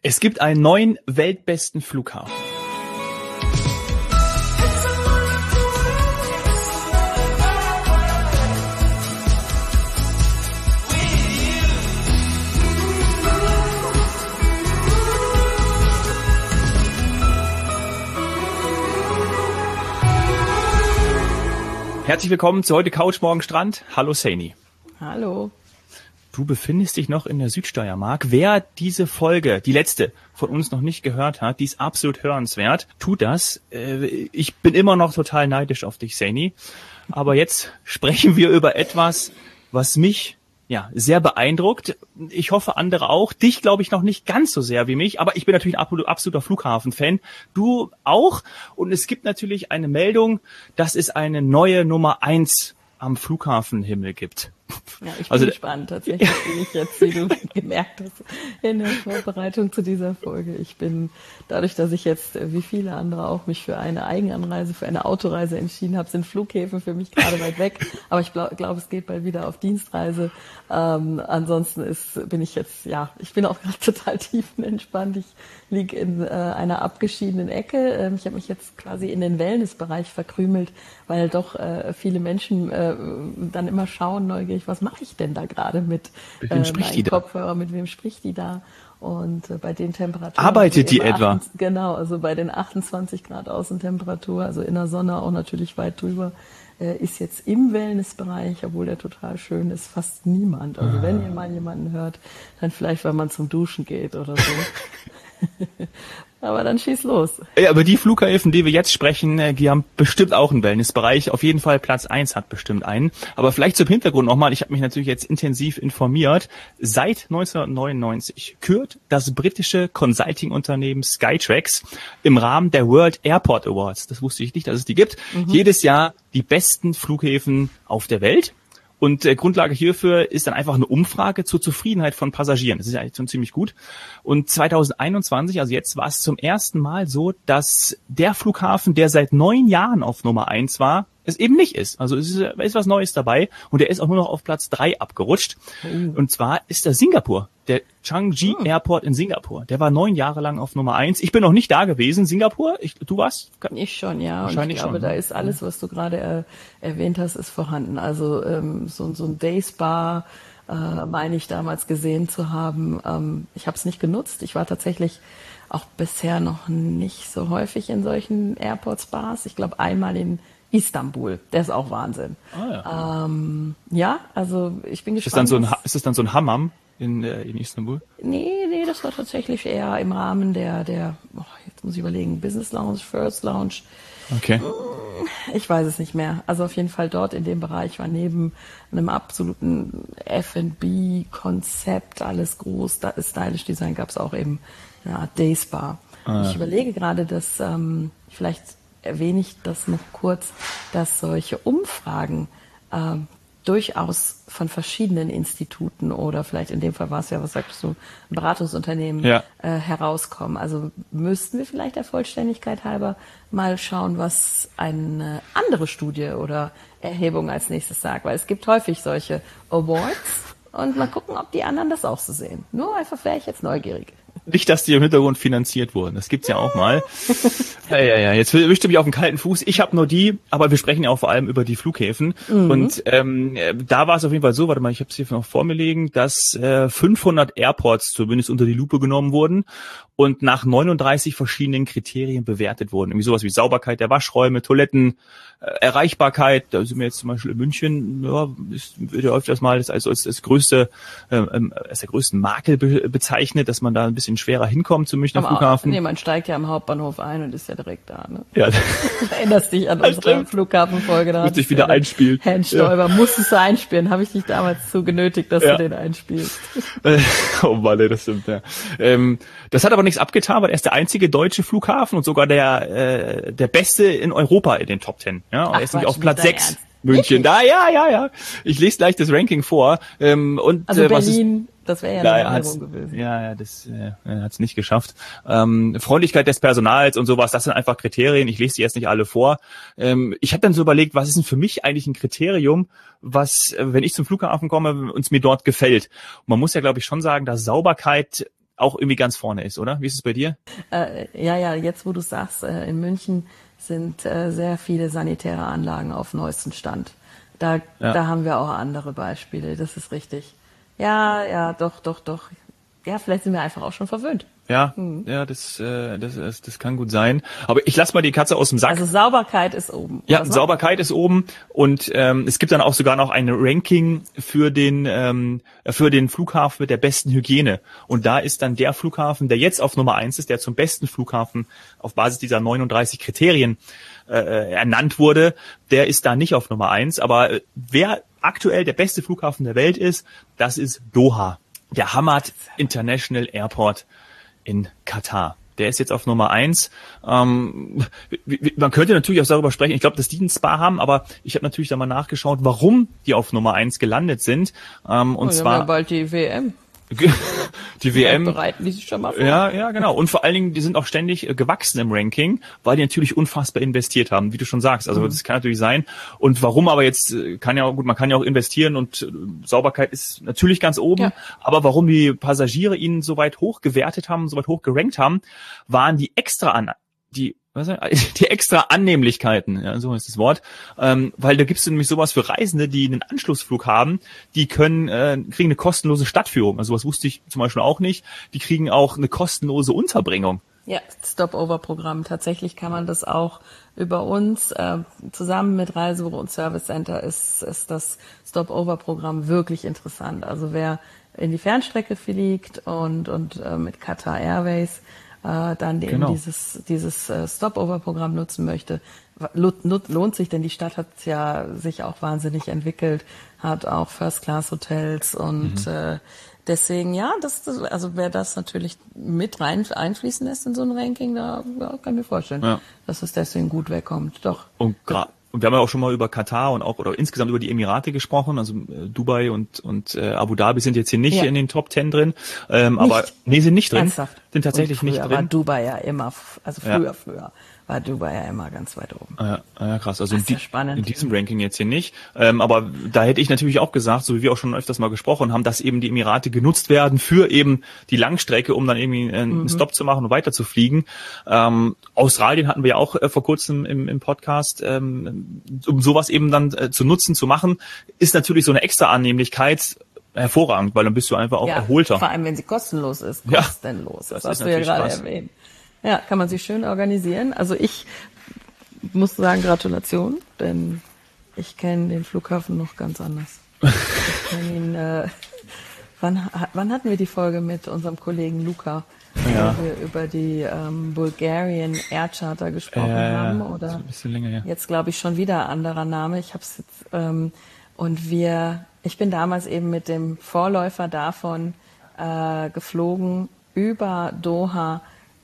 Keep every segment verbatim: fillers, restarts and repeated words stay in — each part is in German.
Es gibt einen neuen weltbesten Flughafen. Herzlich willkommen zu heute Couch, morgen Strand. Hallo Saini. Hallo. Du befindest dich noch in der Südsteiermark. Wer diese Folge, die letzte, von uns noch nicht gehört hat, die ist absolut hörenswert. Tut das. Ich bin immer noch total neidisch auf dich, Saini. Aber jetzt sprechen wir über etwas, was mich ja sehr beeindruckt. Ich hoffe, andere auch. Dich glaube ich noch nicht ganz so sehr wie mich, aber ich bin natürlich ein absoluter Flughafen-Fan. Du auch. Und es gibt natürlich eine Meldung, dass es eine neue Nummer eins am Flughafenhimmel gibt. Ja, ich bin also, gespannt tatsächlich, wie ich jetzt, wie du gemerkt hast, in der Vorbereitung zu dieser Folge. Ich bin, dadurch, dass ich jetzt, wie viele andere auch, mich für eine Eigenanreise, für eine Autoreise entschieden habe, sind Flughäfen für mich gerade weit weg. Aber ich glaube, glaub, es geht bald wieder auf Dienstreise. Ähm, ansonsten ist, bin ich jetzt, ja, ich bin auch gerade total tiefenentspannt. Ich liege in äh, einer abgeschiedenen Ecke. Ähm, ich habe mich jetzt quasi in den Wellnessbereich verkrümelt, weil doch äh, viele Menschen äh, dann immer schauen, neugierig, was mache ich denn da gerade mit, mit wem äh, spricht die Kopfhörer, mit wem spricht die da? Und äh, bei den Temperaturen... Arbeitet die etwa? achtundzwanzig, genau, also bei den achtundzwanzig Grad Außentemperatur, also in der Sonne auch natürlich weit drüber, äh, ist jetzt im Wellnessbereich, obwohl der total schön ist, fast niemand. Also ah. wenn ihr mal jemanden hört, dann vielleicht, wenn man zum Duschen geht oder so. Aber dann schieß los. Ja, aber die Flughäfen, die wir jetzt sprechen, die haben bestimmt auch einen Wellnessbereich. Auf jeden Fall Platz eins hat bestimmt einen. Aber vielleicht zum Hintergrund nochmal, ich habe mich natürlich jetzt intensiv informiert. Seit neunzehnhundertneunundneunzig kürt das britische Consulting-Unternehmen Skytrax im Rahmen der World Airport Awards, das wusste ich nicht, dass es die gibt, mhm. jedes Jahr die besten Flughäfen auf der Welt. Und äh, Grundlage hierfür ist dann einfach eine Umfrage zur Zufriedenheit von Passagieren. Das ist ja eigentlich schon ziemlich gut. Und zweitausendeinundzwanzig, also jetzt war es zum ersten Mal so, dass der Flughafen, der seit neun Jahren auf Nummer eins war, es eben nicht ist. Also es ist, ist was Neues dabei und der ist auch nur noch auf Platz drei abgerutscht. Oh. Und zwar ist das Singapur, der Changi oh. Airport in Singapur. Der war neun Jahre lang auf Nummer eins. Ich bin noch nicht da gewesen. Singapur, ich, du warst? Ich schon, ja. Wahrscheinlich und ich glaube, schon. Da ist alles, was du gerade äh, erwähnt hast, ist vorhanden. Also ähm, so, so ein Dayspa äh, meine ich damals gesehen zu haben. Ähm, ich habe es nicht genutzt. Ich war tatsächlich auch bisher noch nicht so häufig in solchen Airport-Spas. Ich glaube einmal in Istanbul, der ist auch Wahnsinn. Ah, ja. Ähm, ja, also ich bin gespannt. Ist, dann so ein, ist das dann so ein Hammam in, äh, in Istanbul? Nee, nee, das war tatsächlich eher im Rahmen der, der oh, jetzt muss ich überlegen, Business Lounge, First Lounge. Okay. Ich weiß es nicht mehr. Also auf jeden Fall dort in dem Bereich war neben einem absoluten F and B-Konzept, alles groß, da Stylish Design, gab es auch eben eine Art Dayspa. Ah, ja. Ich überlege gerade, dass ähm, vielleicht erwähne ich das noch kurz, dass solche Umfragen äh, durchaus von verschiedenen Instituten oder vielleicht in dem Fall war es ja, was sagtest du, ein Beratungsunternehmen ja. äh, herauskommen. Also müssten wir vielleicht der Vollständigkeit halber mal schauen, was eine andere Studie oder Erhebung als nächstes sagt, weil es gibt häufig solche Awards und mal gucken, ob die anderen das auch so sehen. Nur einfach wäre ich jetzt neugierig. Nicht, dass die im Hintergrund finanziert wurden. Das gibt's ja auch mal. Ja, ja, ja. Jetzt erwischt du mich auf den kalten Fuß. Ich habe nur die, aber wir sprechen ja auch vor allem über die Flughäfen. Mhm. Und ähm, da war es auf jeden Fall so, warte mal, ich habe es hier noch vor mir liegen, dass äh, fünfhundert Airports zumindest unter die Lupe genommen wurden und nach neununddreißig verschiedenen Kriterien bewertet wurden. Irgendwie sowas wie Sauberkeit der Waschräume, Toiletten, äh, Erreichbarkeit. Da sind wir jetzt zum Beispiel in München, ja, ist, wird ja öfters mal als, als, als das größte, äh, als der größten Makel be- bezeichnet, dass man da ein bisschen schwerer hinkommt zum Münchner Aber Flughafen. Auch, nee, man steigt ja am Hauptbahnhof ein und ist ja direkt da, ne? Ja. Du erinnerst dich an unsere Flughafenfolge. Da musste ich wieder einspielen. Herrn Stoiber, ja. Musstest du einspielen. Habe ich dich damals zu genötigt, dass ja. du den einspielst. Oh Mann, das stimmt, ja. Ähm, das hat aber nichts abgetan, weil er ist der einzige deutsche Flughafen und sogar der äh, der beste in Europa in den Top Ten. Ja, und Ach, er ist nämlich auf Platz sechs. Ernst? München, da, ja, ja, ja. Ich lese gleich das Ranking vor. Ähm, und, also äh, Berlin, was ist, das wäre ja na, eine Erinnerung gewesen. Ja, ja, das äh, hat es nicht geschafft. Ähm, Freundlichkeit des Personals und sowas, das sind einfach Kriterien. Ich lese die jetzt nicht alle vor. Ähm, ich habe dann so überlegt, was ist denn für mich eigentlich ein Kriterium, was, äh, wenn ich zum Flughafen komme, uns mir dort gefällt. Und man muss ja, glaube ich, schon sagen, dass Sauberkeit auch irgendwie ganz vorne ist, oder? Wie ist es bei dir? Äh, ja, ja, jetzt wo du sagst, äh, in München sind äh, sehr viele sanitäre Anlagen auf neuestem Stand. Da, ja. da haben wir auch andere Beispiele, das ist richtig. Ja, ja, doch, doch, doch. Ja, vielleicht sind wir einfach auch schon verwöhnt. Ja, hm. ja, das, äh, das, das, das kann gut sein. Aber ich lass mal die Katze aus dem Sack. Also Sauberkeit ist oben. Ja, Sauberkeit ist oben und ähm, es gibt dann auch sogar noch ein Ranking für den ähm, für den Flughafen mit der besten Hygiene. Und da ist dann der Flughafen, der jetzt auf Nummer eins ist, der zum besten Flughafen auf Basis dieser neununddreißig Kriterien äh, ernannt wurde, der ist da nicht auf Nummer eins. Aber äh, wer aktuell der beste Flughafen der Welt ist, das ist Doha, der Hamad International Airport in Katar. Der ist jetzt auf Nummer eins. Ähm, man könnte natürlich auch darüber sprechen, ich glaube, dass die einen Spa haben, aber ich habe natürlich da mal nachgeschaut, warum die auf Nummer eins gelandet sind. Ähm, und oh, zwar ja bald die W M. Die W M. Bereiten die sich schon mal vor. Ja, ja, genau. Und vor allen Dingen, die sind auch ständig äh, gewachsen im Ranking, weil die natürlich unfassbar investiert haben, wie du schon sagst. Also mhm. das kann natürlich sein. Und warum aber jetzt, kann ja auch, gut, man kann ja auch investieren und äh, Sauberkeit ist natürlich ganz oben. Ja. Aber warum die Passagiere ihn so weit hoch gewertet haben, so weit hoch gerankt haben, waren die extra an, die Was die extra Annehmlichkeiten, ja, so ist das Wort, ähm, weil da gibt's nämlich sowas für Reisende, die einen Anschlussflug haben, die können äh, kriegen eine kostenlose Stadtführung. Also was wusste ich zum Beispiel auch nicht. Die kriegen auch eine kostenlose Unterbringung. Ja, Stopover-Programm. Tatsächlich kann man das auch über uns äh, zusammen mit Reisebüro und Service Center ist ist das Stopover-Programm wirklich interessant. Also wer in die Fernstrecke fliegt und und äh, mit Qatar Airways dann eben genau. dieses dieses Stopover-Programm nutzen möchte, lohnt sich, denn die Stadt hat ja sich auch wahnsinnig entwickelt, hat auch First-Class-Hotels und mhm. äh, deswegen, ja, das, das also wer das natürlich mit rein einfließen lässt in so ein Ranking, da ja, kann ich mir vorstellen, ja. dass es deswegen gut wegkommt. Doch. Und gerade Und wir haben ja auch schon mal über Katar und auch oder insgesamt über die Emirate gesprochen. Also äh, Dubai und und äh, Abu Dhabi sind jetzt hier nicht ja. in den Top Ten drin, ähm, aber nee, sind nicht drin. Ernsthaft? Sind tatsächlich nicht drin. War Dubai ja immer, also früher, ja. früher war Dubai ja immer ganz weit oben. Ja, ja krass. Also in, ja spannend. in diesem Ranking jetzt hier nicht. Ähm, aber da hätte ich natürlich auch gesagt, so wie wir auch schon öfters mal gesprochen haben, dass eben die Emirate genutzt werden für eben die Langstrecke, um dann irgendwie einen mhm. Stop zu machen und weiter zu fliegen. Ähm, Australien hatten wir ja auch äh, vor kurzem im, im Podcast, ähm, um sowas eben dann äh, zu nutzen, zu machen, ist natürlich so eine extra Annehmlichkeit hervorragend, weil dann bist du einfach auch ja, erholter. Vor allem, wenn sie kostenlos ist. Kostenlos. Ja, das, das hast du ja gerade Spaß. erwähnt. Ja, kann man sich schön organisieren. Also ich muss sagen, Gratulation, denn ich kenne den Flughafen noch ganz anders. Ich kenne ihn, äh, wann, wann hatten wir die Folge mit unserem Kollegen Luca, ja. wo wir über die ähm, Bulgarian Air Charter gesprochen äh, haben? Oder ein bisschen länger, ja. Jetzt glaube ich schon wieder ein anderer Name. Ich habe es jetzt ähm, und wir, ich bin damals eben mit dem Vorläufer davon äh, geflogen über Doha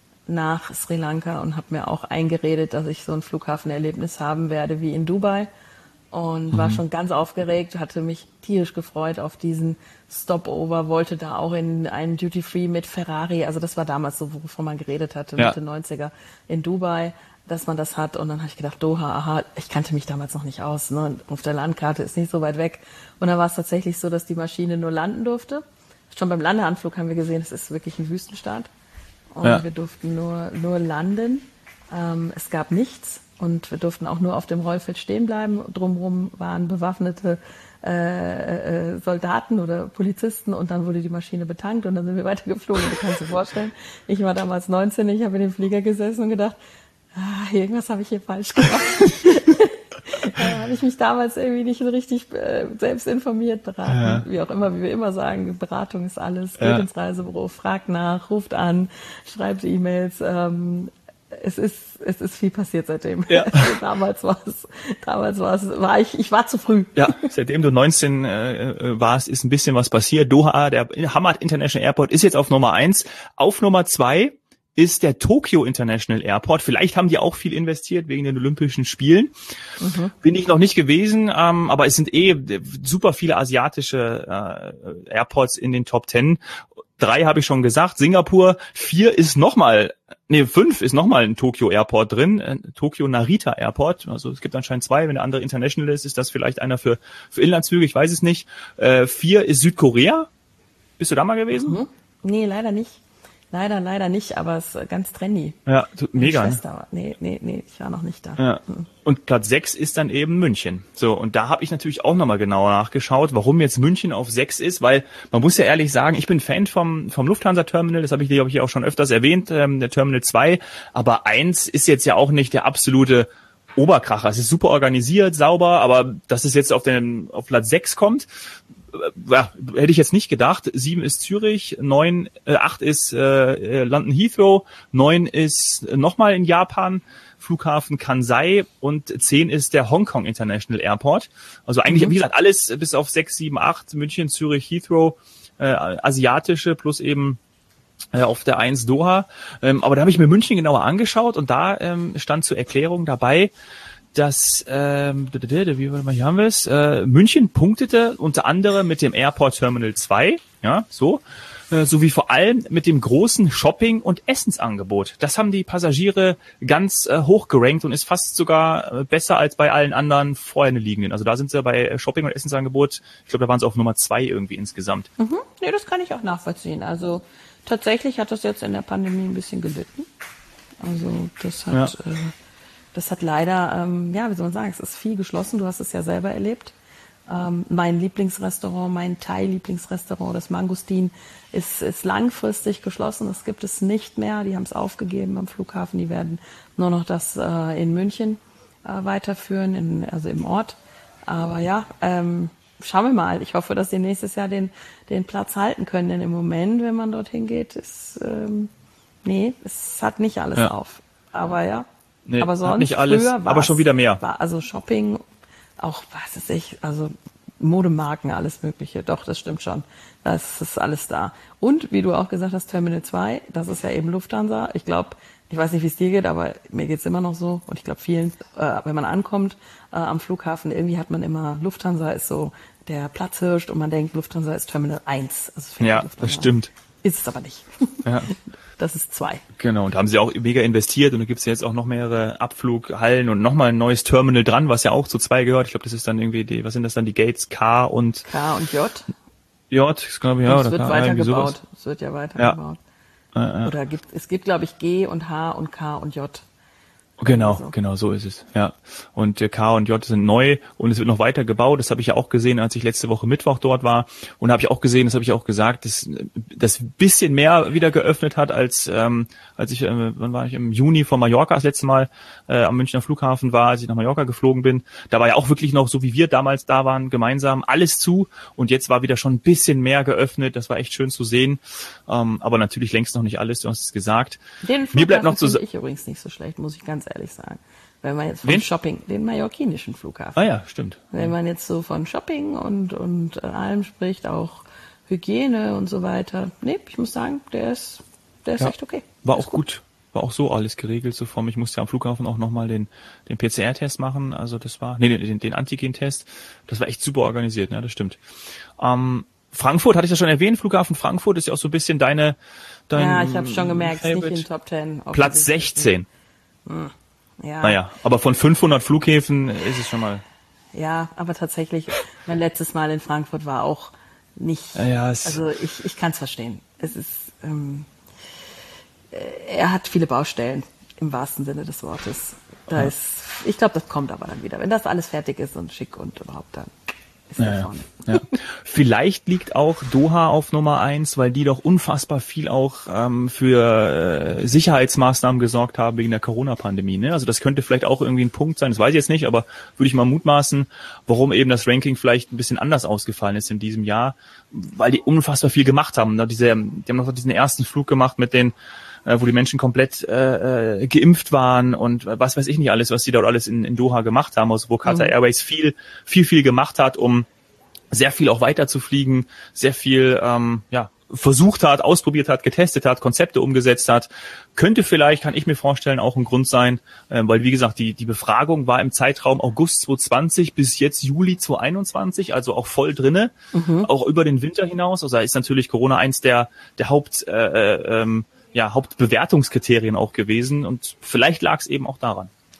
nach Sri Lanka und habe mir auch eingeredet, dass ich so ein Flughafenerlebnis haben werde wie in Dubai und mhm. war schon ganz aufgeregt, hatte mich tierisch gefreut auf diesen Stopover, wollte da auch in einen Duty-Free mit Ferrari, also das war damals so, wovon man geredet hatte, ja. Mitte neunziger in Dubai, dass man das hat und dann habe ich gedacht, Doha, aha, ich kannte mich damals noch nicht aus, ne? Auf der Landkarte ist nicht so weit weg und dann war es tatsächlich so, dass die Maschine nur landen durfte. Schon beim Landeanflug haben wir gesehen, es ist wirklich ein Wüstenstaat. Und ja. wir durften nur, nur landen. Ähm, es gab nichts und wir durften auch nur auf dem Rollfeld stehen bleiben. Drumherum waren bewaffnete äh, äh, Soldaten oder Polizisten und dann wurde die Maschine betankt und dann sind wir weitergeflogen. Du kannst dir vorstellen, ich war damals neunzehn, ich habe in dem Flieger gesessen und gedacht, ah, irgendwas habe ich hier falsch gemacht. Da habe ich mich damals irgendwie nicht so richtig äh, selbst informiert, beraten, ja. wie auch immer, wie wir immer sagen, Beratung ist alles, geht ja. ins Reisebüro, fragt nach, ruft an, schreibt E-Mails, ähm, es ist, es ist viel passiert seitdem. Ja. damals war es, damals war es, war ich, ich war zu früh. Ja, seitdem du neunzehn äh, warst, ist ein bisschen was passiert. Doha, der Hamad International Airport ist jetzt auf Nummer eins, auf Nummer zwei ist der Tokyo International Airport. Vielleicht haben die auch viel investiert wegen den Olympischen Spielen. Mhm. Bin ich noch nicht gewesen, ähm, aber es sind eh super viele asiatische äh, Airports in den Top Ten. Drei habe ich schon gesagt. Singapur. Vier ist nochmal, nee, fünf ist nochmal ein Tokyo Airport drin. Äh, Tokyo Narita Airport. Also es gibt anscheinend zwei. Wenn der andere international ist, ist das vielleicht einer für, für Inlandsflüge. Ich weiß es nicht. Äh, vier ist Südkorea. Bist du da mal gewesen? Mhm. Nee, leider nicht. Leider, leider nicht, aber es ist ganz trendy. Ja, mega. Ne? Nee, nee, nee, ich war noch nicht da. Ja. Und Platz sechs ist dann eben München. So, und da habe ich natürlich auch nochmal genauer nachgeschaut, warum jetzt München auf sechs ist, weil man muss ja ehrlich sagen, ich bin Fan vom vom Lufthansa-Terminal, das habe ich, glaube ich, auch schon öfters erwähnt, ähm, der Terminal zwei, aber eins ist jetzt ja auch nicht der absolute Oberkracher. Es ist super organisiert, sauber, aber dass es jetzt auf den auf Platz sechs kommt, ja, hätte ich jetzt nicht gedacht. Sieben ist Zürich, neun, äh, acht ist äh, London Heathrow, neun ist nochmal in Japan, Flughafen Kansai und zehn ist der Hongkong International Airport. Also eigentlich, mhm. wie gesagt, alles bis auf sechs, sieben, acht, München, Zürich, Heathrow, äh, asiatische plus eben äh, auf der eins Doha. Ähm, aber da habe ich mir München genauer angeschaut und da ähm, stand zur Erklärung dabei, dass, ähm, wie hier haben wir es, äh, München punktete unter anderem mit dem Airport Terminal zwei, ja, so, äh, sowie vor allem mit dem großen Shopping- und Essensangebot. Das haben die Passagiere ganz äh, hoch gerankt und ist fast sogar äh, besser als bei allen anderen vorher liegenden. Also da sind sie bei Shopping- und Essensangebot, ich glaube, da waren sie auf Nummer zwei irgendwie insgesamt. Mhm. Nee, das kann ich auch nachvollziehen. Also tatsächlich hat das jetzt in der Pandemie ein bisschen gelitten. Also das hat... Ja. Äh, Das hat leider, ähm, ja, wie soll man sagen, es ist viel geschlossen. Du hast es ja selber erlebt. Ähm, mein Lieblingsrestaurant, mein Thai-Lieblingsrestaurant, das Mangostin, ist, ist langfristig geschlossen. Das gibt es nicht mehr. Die haben es aufgegeben am Flughafen. Die werden nur noch das äh, in München äh, weiterführen, in, also im Ort. Aber ja, ähm, schauen wir mal. Ich hoffe, dass sie nächstes Jahr den, den Platz halten können. Denn im Moment, wenn man dorthin geht, ist, ähm, nee, es hat nicht alles ja. auf. Aber ja. Nee, aber sonst nicht alles, früher aber schon wieder mehr. War also Shopping, auch was weiß ich, also Modemarken, alles Mögliche. Doch, das stimmt schon. Das ist alles da. Und wie du auch gesagt hast, Terminal zwei, das ist ja eben Lufthansa. Ich glaube, ich weiß nicht, wie es dir geht, aber mir geht's immer noch so. Und ich glaube vielen, äh, wenn man ankommt äh, am Flughafen, irgendwie hat man immer, Lufthansa ist so der Platzhirsch und man denkt, Lufthansa ist Terminal eins. Also ja, das stimmt. Ist es aber nicht. Ja. Das ist zwei. Genau, und da haben sie auch mega investiert und da gibt's ja jetzt auch noch mehrere Abflughallen und nochmal ein neues Terminal dran, was ja auch zu zwei gehört. Ich glaube, das ist dann irgendwie die, was sind das dann, die Gates K und... K und J. J, ich glaube, ja. Und es oder wird K, weitergebaut. Es wird ja weitergebaut. Ja. Ja, ja. Oder gibt, es gibt, glaube ich, G und H und K und J. Genau, also. genau, so ist es, ja. Und äh, K und J sind neu und es wird noch weiter gebaut. Das habe ich ja auch gesehen, als ich letzte Woche Mittwoch dort war. Und habe ich auch gesehen, das habe ich auch gesagt, dass das bisschen mehr wieder geöffnet hat, als ähm, als ich, äh, wann war ich, im Juni von Mallorca das letzte Mal äh, am Münchner Flughafen war, als ich nach Mallorca geflogen bin. Da war ja auch wirklich noch, so wie wir damals da waren, gemeinsam alles zu. Und jetzt war wieder schon ein bisschen mehr geöffnet. Das war echt schön zu sehen. Ähm, aber natürlich längst noch nicht alles, du hast es gesagt. Den Mir bleibt noch zu finde ich übrigens nicht so schlecht, muss ich ganz ehrlich sagen. Wenn man jetzt von Wen? Shopping, den mallorquinischen Flughafen. Ah ja, stimmt. Wenn man jetzt so von Shopping und, und allem spricht, auch Hygiene und so weiter. Nee, ich muss sagen, der ist, der ist ja, echt okay. War auch gut. gut. War auch so alles geregelt, so vom, ich musste ja am Flughafen auch nochmal den, den P C R-Test machen, also das war, nee, den, den Antigen-Test. Das war echt super organisiert, ne, das stimmt. Ähm, Frankfurt, hatte ich ja schon erwähnt, Flughafen Frankfurt ist ja auch so ein bisschen deine, dein Ja, ich habe schon gemerkt, Favorite. nicht in den Top Ten. Platz sechzehn. Hm. Ja. Naja, aber von fünfhundert Flughäfen ist es schon mal. Ja, aber tatsächlich, mein letztes Mal in Frankfurt war auch nicht, ja, es also ich, ich kann es verstehen. Es ist, ähm, er hat viele Baustellen, im wahrsten Sinne des Wortes. Da ja. ist, ich glaube, das kommt aber dann wieder. Wenn das alles fertig ist und schick und überhaupt, dann ist er ja, vorne. Ja. Vielleicht liegt auch Doha auf Nummer eins, weil die doch unfassbar viel auch ähm, für äh, Sicherheitsmaßnahmen gesorgt haben wegen der Corona-Pandemie. Ne? Also das könnte vielleicht auch irgendwie ein Punkt sein, das weiß ich jetzt nicht, aber würde ich mal mutmaßen, warum eben das Ranking vielleicht ein bisschen anders ausgefallen ist in diesem Jahr, weil die unfassbar viel gemacht haben. Ne? Diese, die haben noch diesen ersten Flug gemacht mit den wo die Menschen komplett äh, geimpft waren und was weiß ich nicht alles, was die dort alles in, in Doha gemacht haben, also wo Qatar mhm. Airways viel, viel, viel gemacht hat, um sehr viel auch weiter zu fliegen, sehr viel ähm, ja versucht hat, ausprobiert hat, getestet hat, Konzepte umgesetzt hat. Könnte vielleicht, kann ich mir vorstellen, auch ein Grund sein, äh, weil wie gesagt, die die Befragung war im Zeitraum August zwanzig zwanzig bis jetzt Juli zwanzig einundzwanzig, also auch voll drinne, mhm. auch über den Winter hinaus. Also da ist natürlich Corona eins der der Haupt äh, ähm, ja, Hauptbewertungskriterien auch gewesen und vielleicht lag es eben auch daran.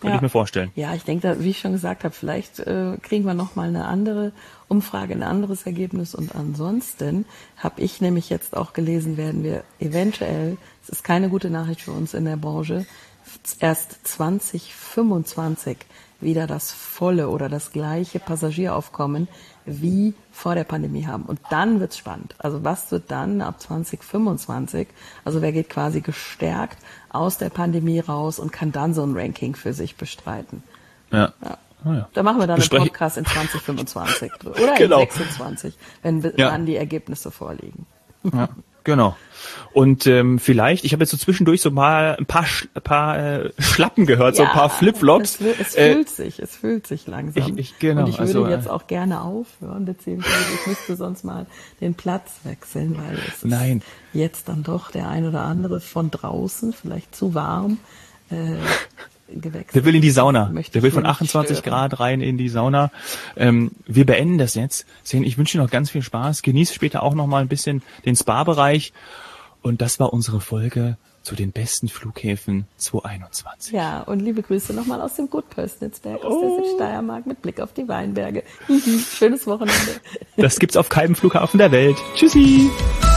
Könnte ja. ich mir vorstellen. Ja, ich denke, wie ich schon gesagt habe, vielleicht äh, kriegen wir noch mal eine andere Umfrage, ein anderes Ergebnis. Und ansonsten habe ich nämlich jetzt auch gelesen, werden wir eventuell, es ist keine gute Nachricht für uns in der Branche, erst zwanzig fünfundzwanzig wieder das volle oder das gleiche Passagieraufkommen wie vor der Pandemie haben. Und dann wird's spannend. Also was wird dann ab zwanzig fünfundzwanzig? Also wer geht quasi gestärkt aus der Pandemie raus und kann dann so ein Ranking für sich bestreiten? Ja. Ja. Oh ja. Da machen wir dann Besprech- einen Podcast in zwanzig fünfundzwanzig oder Genau. in sechsundzwanzig, wenn Ja. dann die Ergebnisse vorliegen. Ja, genau. Und ähm, vielleicht, ich habe jetzt so zwischendurch so mal ein paar, Sch- ein paar äh, Schlappen gehört, so ein paar Flipflops. Es, wü- es Äh, fühlt sich, es fühlt sich langsam. Ich- ich- genau, Und ich würde also, äh, jetzt auch gerne aufhören, beziehungsweise ich müsste sonst mal den Platz wechseln, weil es ist Nein. jetzt dann doch der ein oder andere von draußen, vielleicht zu warm, äh, gewechselt. Der will in die Sauna. Möchte Der ich will von hier nicht achtundzwanzig stören. Grad rein in die Sauna. Ähm, wir beenden das jetzt. Sehen, ich wünsche dir noch ganz viel Spaß. Genieß später auch noch mal ein bisschen den Spa-Bereich. Und das war unsere Folge zu den besten Flughäfen zwanzig einundzwanzig. Ja, und liebe Grüße nochmal aus dem Gut Pößnitzberg, aus Oh. der Südsteiermark mit Blick auf die Weinberge. Schönes Wochenende. Das gibt's auf keinem Flughafen der Welt. Tschüssi!